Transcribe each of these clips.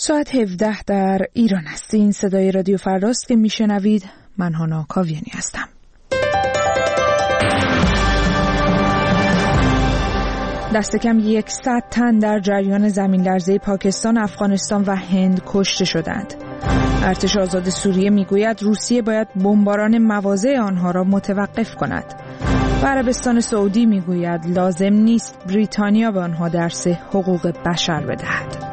ساعت 17 در ایران است. این صدای رادیو فرداست که میشنوید. من هانا کاویانی هستم. دست کم 100 تن در جریان زمین لرزه پاکستان، افغانستان و هند کشته شدند. ارتش آزاد سوریه میگوید روسیه باید بمباران مواضع آنها را متوقف کند. و عربستان سعودی میگوید لازم نیست بریتانیا به آنها درس حقوق بشر بدهد.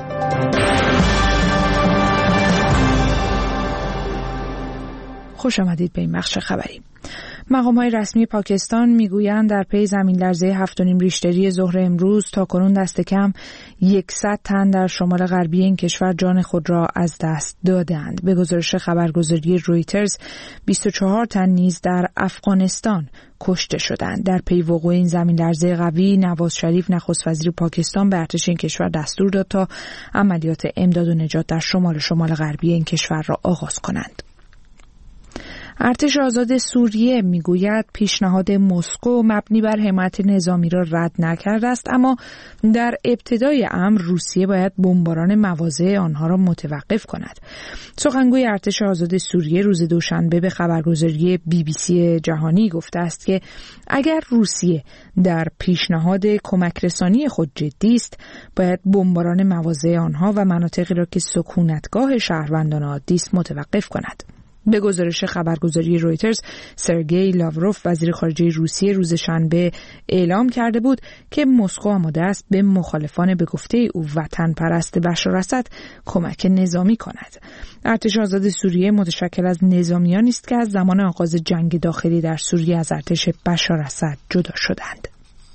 خوش آمدید به این بخش خبری. مقام‌های رسمی پاکستان میگویند در پی زمین لرزه 7.5 ریشتری ظهر امروز تاکنون دست کم 100 تن در شمال غربی این کشور جان خود را از دست دادند. به گزارش خبرگزاری رویترز 24 تن نیز در افغانستان کشته شدند. در پی وقوع این زمین لرزه قوی، نواز شریف نخست وزیر پاکستان به ارتش این کشور دستور داد تا عملیات امداد و نجات در شمال غربی این کشور را آغاز کنند. ارتش آزاد سوریه میگوید پیشنهاد مسکو مبنی بر حمایت نظامی را رد نکرده است، اما در ابتدای امر روسیه باید بمباران مواضع آنها را متوقف کند. سخنگوی ارتش آزاد سوریه روز دوشنبه به خبرگزاری BBC جهانی گفته است که اگر روسیه در پیشنهاد کمک رسانی خود جدی است، باید بمباران مواضع آنها و مناطقی را که سکونتگاه شهروندان عادی است متوقف کند. به گزارش خبرگزاری رویترز، سرگئی لاوروف وزیر خارجه روسیه روز شنبه اعلام کرده بود که مسکو آماده است به مخالفان به گفته او وطن پرست بشار اسد کمک نظامی کند. ارتش آزاد سوریه متشکل از نظامیانی است که از زمان آغاز جنگ داخلی در سوریه از ارتش بشار اسد جدا شدند.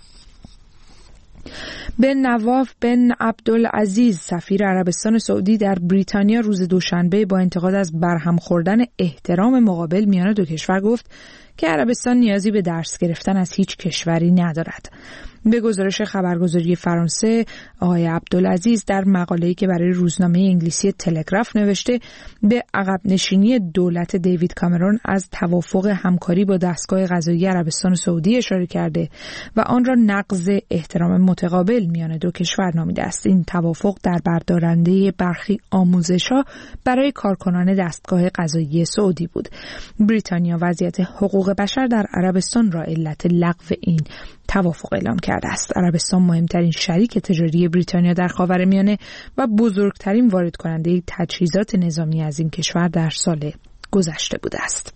بن نواف بن عبدالعزیز سفیر عربستان سعودی در بریتانیا روز دوشنبه با انتقاد از برهم خوردن احترام مقابل میان دو کشور گفت که عربستان نیازی به درس گرفتن از هیچ کشوری ندارد. به گزارش خبرگزاری فرانسه، آقای عبدالعزیز در مقاله‌ای که برای روزنامه انگلیسی تلگراف نوشته به عقب نشینی دولت دیوید کامرون از توافق همکاری با دستگاه قضایی عربستان سعودی اشاره کرده و آن را نقض احترام متقابل میان دو کشور نامیده است. این توافق در بردارنده برخی آموزش‌ها برای کارکنان دستگاه قضایی سعودی بود. بریتانیا وضعیت حقوق بشر در عربستان را علت لغو این توافق اعلام کرده است. عربستان مهمترین شریک تجاری بریتانیا در خاورمیانه و بزرگترین وارد کننده تجهیزات نظامی از این کشور در سال گذشته بوده است.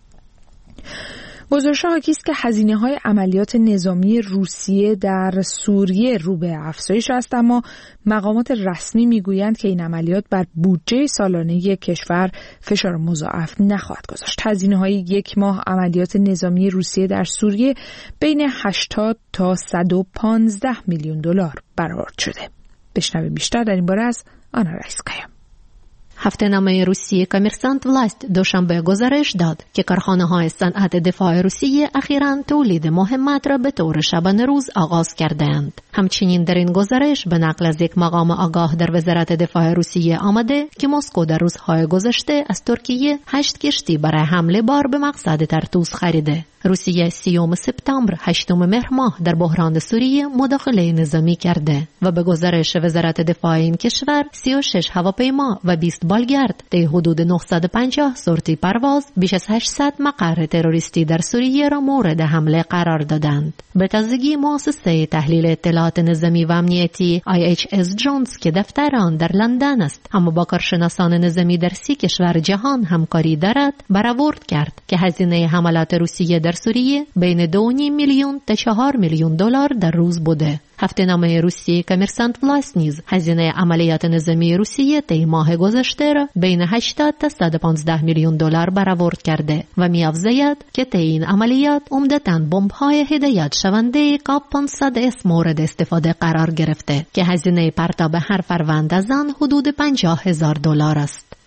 گزارش حاکی است که هزینه‌های عملیات نظامی روسیه در سوریه رو به افزایش است، اما مقامات رسمی میگویند که این عملیات بر بودجه سالانه کشور فشار مضاعف نخواهد گذاشت. هزینه‌های یک ماه عملیات نظامی روسیه در سوریه بین 80 تا 115 میلیون دلار برآورد شده. بشنویم بیشتر در این باره از آنا رئیس‌قایم. هفته‌نامه روسیه کامرسانت ولاست دوشنبه گزارش داد که کارخانه‌های صنعت دفاع روسیه اخیراً تولید مهمات را به طور شبانه روز آغاز کردند. همچنین در این گزارش به نقل از یک مقام آگاه در وزارت دفاع روسیه آمده که مسکو در روزهای گذشته از ترکیه 8 کشتی برای حمله بار به مقصد ترتوز خریده. روسیه 30 سپتامبر 8 مهر ماه در بحران سوریه مداخله نظامی کرده و به گزارش وزارت دفاع این کشور 36 هواپیما و 20 بالگرد طی حدود 950 سورتی پرواز بیش از 800 مقر تروریستی در سوریه را مورد حمله قرار دادند. به تازگی مؤسسه تحلیل اطلاعات نظامی و امنیتی IHS جونز که دفتر آن در لندن است اما با کارشناسان نظامی در 30 کشور جهان همکاری دارد برآورد کرد که هزینه حملات روسیه در سوریه بین 2.5 میلیون تا 4 میلیون دلار در روز بوده. هفته‌نامه روسیه کامرسانت ولاست نیز هزینه عملیات نظامی روسیه طی ماه گذشته را بین 80 تا 115 میلیون دلار برآورد کرده و می‌افزاید که طی این عملیات عمدتاً بمب‌های هدایت شونده قاب 500S مورد استفاده قرار گرفته که هزینه پرتاب هر فروند از آن حدود 50,000 دلار است.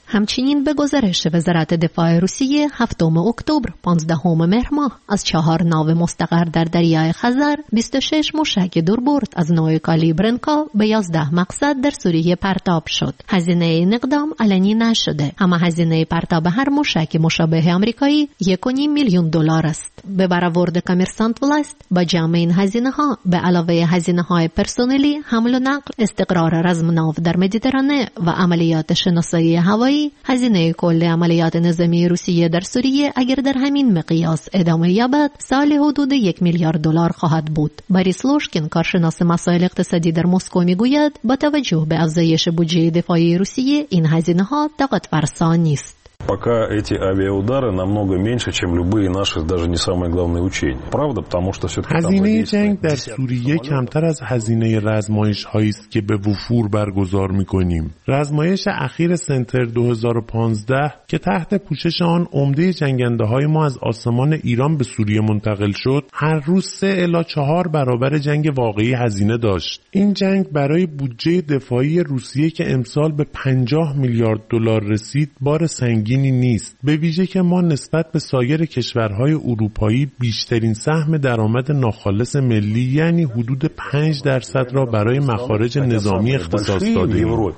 همچنین به گزارش وزارت دفاع روسیه 7 اکتبر 15 مهر ماه از 4 ناو مستقر در دریای خزر 26 موشک دوربرد از نوع کالیبرنکا به 11 مقصد در سوریه پرتاب شد. هزینه این اقدام علنی نشده، اما هزینه پرتاب هر موشک مشابه آمریکایی 1.5 میلیون دلار است. به برآورد کامرسانت ولاست با جمع این هزینه ها به علاوه هزینه های پرسنلی، حمل و نقل، استقرار رزم ناو در مدیترانه و عملیات شناسایی هوایی، هزینه کل عملیات نظامی روسیه در سوریه اگر در همین مقیاس ادامه یابد سال حدود 1 میلیارد دلار خواهد بود. بوریس لوشکین، کارشناس مسائل اقتصادی در مسکو، میگوید با توجه به افزایش بودجه دفاعی روسیه این هزینه ها طاقت فرسا نیست. Пока эти авиаудары намного меньше, чем любые наши даже не самые главные учения. Правда, потому что все-таки هزینه جنگ در سوریه کمتر از هزینه رزمایش‌هایی است که به وفور برگزار می‌کنیم. رزمایش اخیر سنتر 2015 که تحت پوشش آن عمده جنگنده‌های ما از آسمان ایران به سوریه منتقل شد، هر روز 3 الی 4 برابر جنگ واقعی هزینه داشت. این جنگ برای بودجه دفاعی روسیه که امسال به 50 میلیارد دلار رسید، بار سنگینی نیست، به ویژه که ما نسبت به سایر کشورهای اروپایی بیشترین سهم درآمد ناخالص ملی یعنی حدود 5% را برای مخارج نظامی اختصاص دادیم.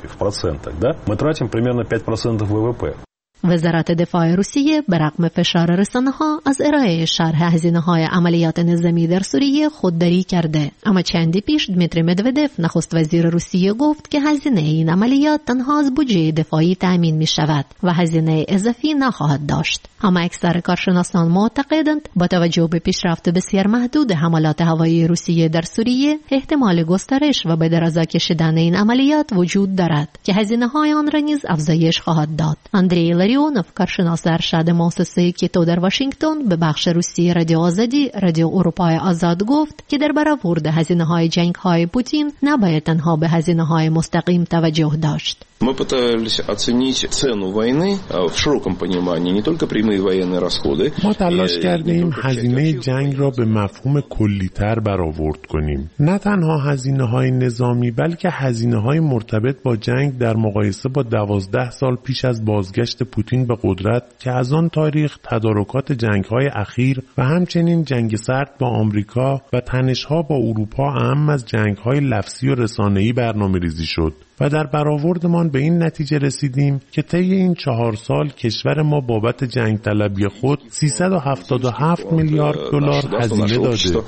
وزارت دفاع روسیه به رغم فشار رسانه‌ها از ارائه شرح هزینه‌های عملیات نظامی در سوریه خودداری کرده، اما چندی پیش دمیتری مدودف، نخست وزیر روسیه، گفت که هزینه این عملیات تنها از بودجه دفاعی تأمین می‌شود و هزینه اضافی نخواهد داشت. اما اکثر کارشناسان معتقدند با توجه به پیشرفت بسیار محدود حملات هوایی روسیه در سوریه، احتمال گسترش و به درازا کشیدن این عملیات وجود دارد که هزینه‌های آن را نیز افزایش خواهد داد. اندری لریونوف، کارشناس ارشد مؤسسه کیتو در واشنگتن، به بخش روسی رادیو آزادی، رادیو اروپای آزاد گفت که در برآورد هزینه‌های جنگ‌های پوتین نباید تنها به هزینه‌های مستقیم توجه داشت. Мы пытались оценить цену войны в широком понимании, не только прямые военные расходы. ما تلاش کردیم هزینه جنگ را به مفهوم کلی‌تر برآورد کنیم. نه تنها هزینه‌های نظامی بلکه هزینه‌های مرتبط با جنگ در مقایسه با 12 سال پیش از بازگشت پوتین به قدرت که از آن تاریخ تدارکات جنگ‌های اخیر و همچنین جنگ سرد با آمریکا و تنش‌ها با اروپا اهم از جنگ‌های لفظی و رسانه‌ای برنامه‌ریزی شد. و در برآوردمان به این نتیجه رسیدیم که طی این 4 سال کشور ما بابت جنگ طلبی خود 377 میلیارد دلار هزینه داده.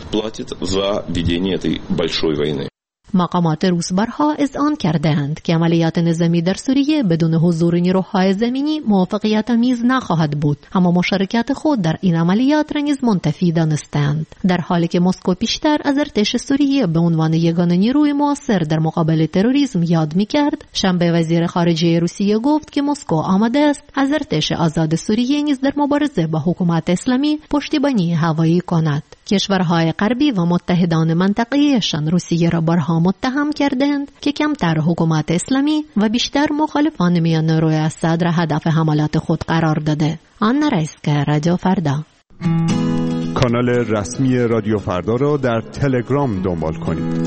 مقامات روس بارها اذعان کردند که عملیات نظامی در سوریه بدون حضور نیروهای زمینی موفقیت‌آمیز نخواهد بود، اما مشارکت خود در این عملیات را نیز منتفی دانستند. در حالی که مسکو پیشتر از ارتش سوریه به عنوان یگانه نیروی مؤثر در مقابله تروریسم یاد می‌کرد، شنبه وزیر خارجه روسیه گفت که مسکو آماده است از ارتش آزاد سوریه نیز در مبارزه با حکومت اسلامی پشتیبانی هوایی کند. کشورهای غربی و متحدان منطقه‌ایشان روسیه را بارها متهم کردند که کمتر حکومت اسلامی و بیشتر مخالفان میانروی اسد را هدف حملات خود قرار داده. آن رئیس‌گر رادیو فردا. کانال رسمی رادیو فردا را در تلگرام دنبال کنید.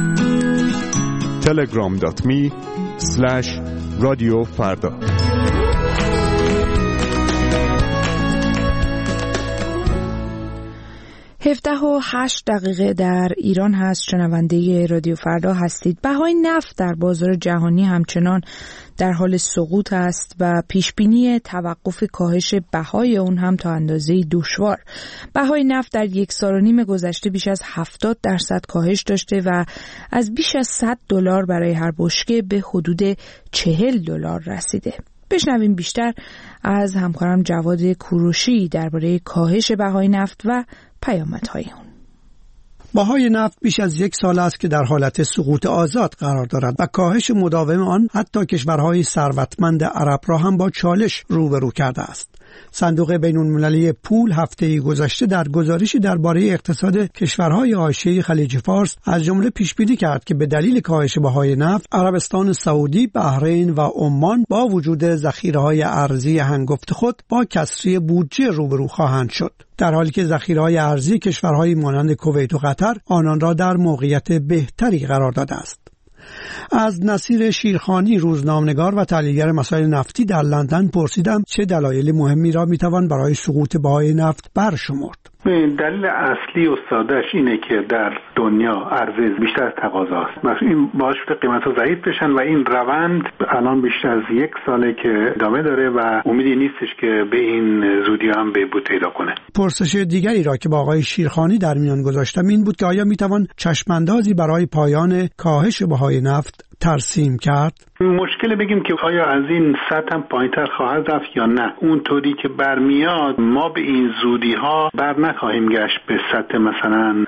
telegram.me/radiofarda 17:08 در ایران هست. شنونده رادیو فردا هستید. بهای نفت در بازار جهانی همچنان در حال سقوط است و پیشبینی توقف کاهش بهای اون هم تا اندازه‌ای دشوار. بهای نفت در 1.5 سال گذشته بیش از 70% کاهش داشته و از بیش از $100 برای هر بشکه به حدود $40 رسیده. بشنویم بیشتر از همکارم جواد کوروشی درباره کاهش بهای نفت و پیامدهای اون. بهای نفت بیش از 1 سال است که در حالت سقوط آزاد قرار دارد و کاهش مداوم آن حتی کشورهای ثروتمند عرب را هم با چالش روبرو کرده است. صندوق بین‌المللی پول هفته گذشته در گزارشی درباره اقتصاد کشورهای حاشیه خلیج فارس از جمله پیش‌بینی کرد که به دلیل کاهش بهای نفت، عربستان سعودی، بحرین و عمان با وجود ذخیره‌های ارزی هنگفت خود با کسری بودجه روبرو خواهند شد، در حالی که ذخیره‌های ارزی کشورهای مانند کویت و قطر آنان را در موقعیت بهتری قرار داده است. از نصیر شیرخانی روزنامه‌نگار و تحلیلگر مسائل نفتی در لندن پرسیدم چه دلایل مهمی را میتوان برای سقوط بهای نفت برشمرد. دلیل اصلی و سادهش اینه که در دنیا عرضه بیشتر از تقاضاست. مثلا این باعث شده قیمت‌ها ضعیف بشن و این روند الان بیشتر از 1 ساله که ادامه داره و امیدی نیستش که به این زودی هم بهبود پیدا کنه. پرسش دیگری را که با آقای شیرخانی در میان گذاشتم این بود که آیا میتوان چشم‌اندازی برای پایان کاهش بهای نفت ترسیم کرد؟ مشکل بگیم که آیا از این سطح هم پایین‌تر خواهد رفت یا نه. اونطوری که برمیاد ما به این زودی ها بر نخواهیم گشت به سطح مثلا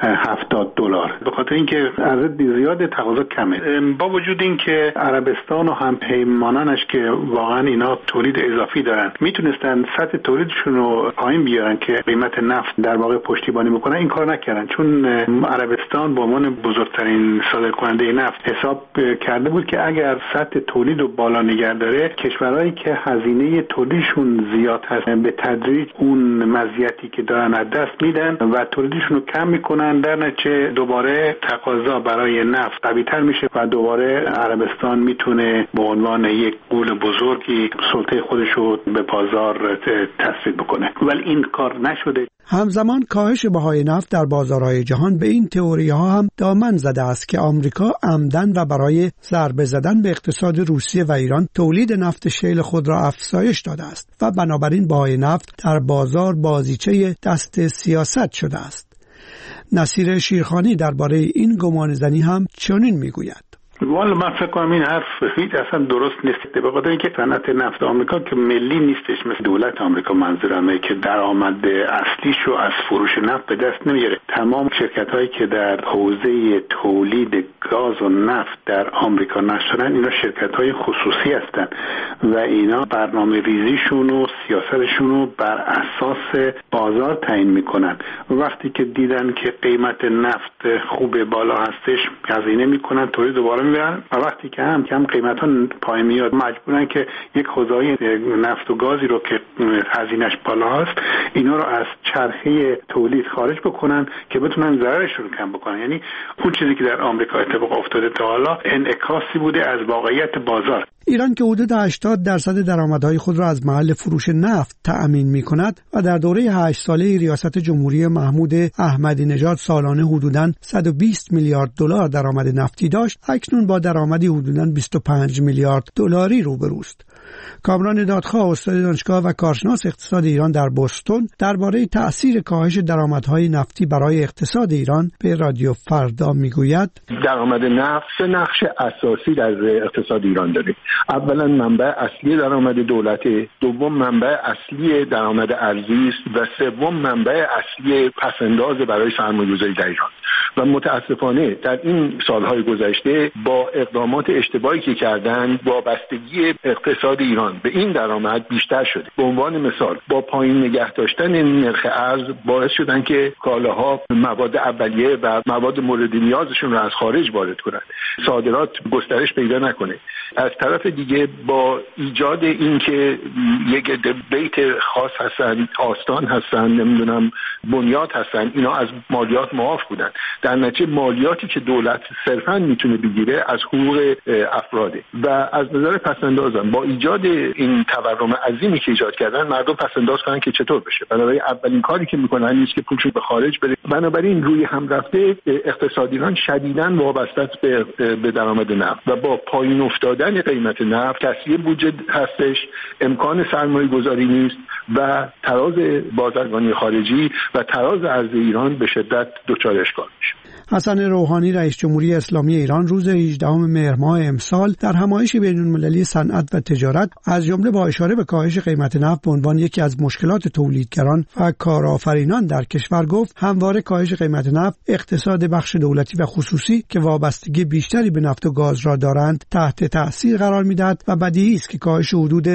$70 به خاطر اینکه عرضه زیاد تقاضا کمه. با وجود اینکه عربستان و همپیمانانش که واقعا اینا تولید اضافی دارن میتونستن سطح تولیدشون رو پایین بیارن که قیمت نفت در واقع پشتیبانی بکنن، این کار نکردن چون عربستان به عنوان بزرگترین صادرکننده نفت حساب کرده بود که اگر سطح تولید رو بالا نگه داره کشورهایی که هزینه تولیدشون زیاد هست به تدریج اون مزیتی که دارن از دست میدن و تولیدشون رو کم میکنن، در نتیجه دوباره تقاضا برای نفت قوی‌تر میشه و دوباره عربستان میتونه به عنوان یک غول بزرگی سلطه خودش رو به بازار تثبیت بکنه، ولی این کار نشده. همزمان کاهش بهای نفت در بازارهای جهان به این تئوری ها هم دامن زده است که آمریکا عمدن و برای ضربه زدن به اقتصاد روسیه و ایران تولید نفت شیل خود را افزایش داده است و بنابراین بهای نفت در بازار بازیچه دست سیاست شده است. نصیر شیرخانی درباره این گمانه‌زنی هم چنین میگوید: والا من فکر کنم این حرف هیچ اصلا درست نیست، به خاطر اینکه صنعت نفت آمریکا که ملی نیستش، مثل دولت آمریکا منظورمه که درآمد اصلیشو از فروش نفت به دست نمیاره. تمام شرکت‌هایی که در حوزه تولید گاز و نفت در آمریکا نشدن اینا شرکت‌های خصوصی هستن و اینا برنامه ریزیشون و سیاستشون رو بر اساس بازار تعیین میکنن. وقتی که دیدن که قیمت نفت خوب بالا هستش هزینه میکنن، تولید بالا میبرن و وقتی که هم کم قیمت ها پایین میاد مجبورن که یک حوزه نفت و گازی رو که هزینه‌اش بالا هست اینا رو از چرخه تولید خارج بکنن که بتونن ضررشون رو کم بکنن. یعنی اون چیزی که در آمریکا اتفاق افتاده تا حالا انعکاسی بوده از واقعیت بازار. ایران که حدود 80% درآمدهای خود را از محل فروش نفت تأمین می‌کند و در دوره 8 ساله ریاست جمهوری محمود احمدی نژاد سالانه حدوداً 120 میلیارد دلار درآمد نفتی داشت، اکنون با درآمدی حدوداً 25 میلیارد دلاری روبروست. کامران دادخواه استاد دانشگاه و کارشناس اقتصاد ایران در بوستون درباره تأثیر کاهش درآمدهای نفتی برای اقتصاد ایران به رادیو فردا میگوید: درآمد نفت نقش اساسی در اقتصاد ایران داره. اولا منبع اصلی درآمد دولت، دوم منبع اصلی درآمد ارزی است و سوم منبع اصلی پسنداز برای سرمایه‌گذاری در ایران. و متاسفانه در این سالهای گذشته با اقدامات اشتباهی که کردن وابستگی اقتصاد ایران به این درآمد بیشتر شده. به عنوان مثال با پایین نگه داشتن نرخ ارز باعث شدن که کالاها مواد اولیه و مواد مورد نیازشون رو از خارج وارد کنند، صادرات گسترش پیدا نکنه. از طرف دیگه با ایجاد این که یک بیت خاص هستن، آستان هستن، نمیدونم بنیاد هستن، اینا از مالیات معاف بودن. در نتیجه مالیاتی که دولت صرفاً میتونه بگیره از حقوق افراده و از نظر پسندازم با ایجاد این تورم عظیمی که ایجاد کردن مردم پسنداز کنن که چطور بشه. بنابراین اولین کاری که میکنن نیست که پولشون به خارج بره. بنابراین روی هم رفته اقتصاد ایران شدیداً وابسته است به درآمد نفت و با پایین افتادن قیمت نفت کسری بودجه هستش، امکان سرمایه گذاری نیست و تراز بازرگانی خارجی و تراز عرضه ایران به شدت دچار اشکال میشه. حسن روحانی رئیس جمهوری اسلامی ایران روز 18 مهر ماه امسال در همایش بین‌المللی صنعت و تجارت از جمله با اشاره به کاهش قیمت نفت به عنوان یکی از مشکلات تولیدگران و کارآفرینان در کشور گفت همواره کاهش قیمت نفت اقتصاد بخش دولتی و خصوصی که وابستگی بیشتری به نفت و گاز را دارند تحت تاثیر قرار می‌دهد و بدیهی است که کاهش حدود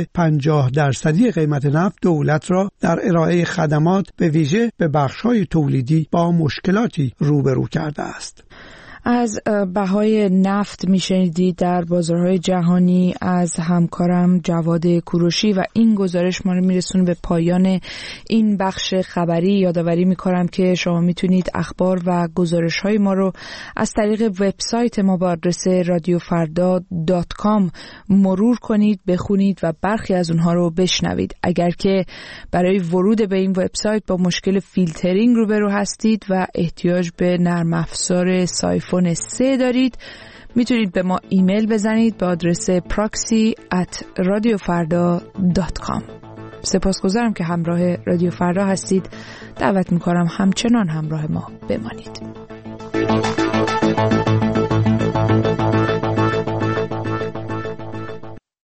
50% قیمت نفت دولت را در ارائه خدمات به ویژه به بخش‌های تولیدی با مشکلاتی روبرو کرده است. از بهای نفت میشنیدید در بازارهای جهانی از همکارم جواد کوروشی و این گزارش ما رو میرسونه به پایان این بخش خبری. یادآوری میکنم که شما میتونید اخبار و گزارش‌های ما رو از طریق وبسایت ما با آدرس radiofarda.com مرور کنید، بخونید و برخی از اونها رو بشنوید. اگر که برای ورود به این وبسایت با مشکل فیلترینگ روبرو هستید و احتیاج به نرم افزار سایفون 3 دارید، میتونید به ما ایمیل بزنید به آدرس proxy@radiofarda.com. سپاسگزارم که همراه رادیو فردا هستید. دعوت میکنم همچنان همراه ما بمانید.